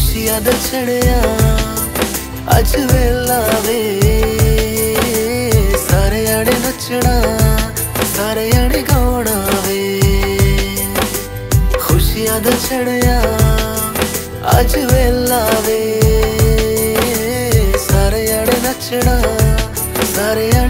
खुशियां दा चढ़िया अज वेला वे सारे आड़े नचना सारे आड़े गाना वे खुशियां दा चढ़िया अज वेला वे सारे आड़े नचना सारे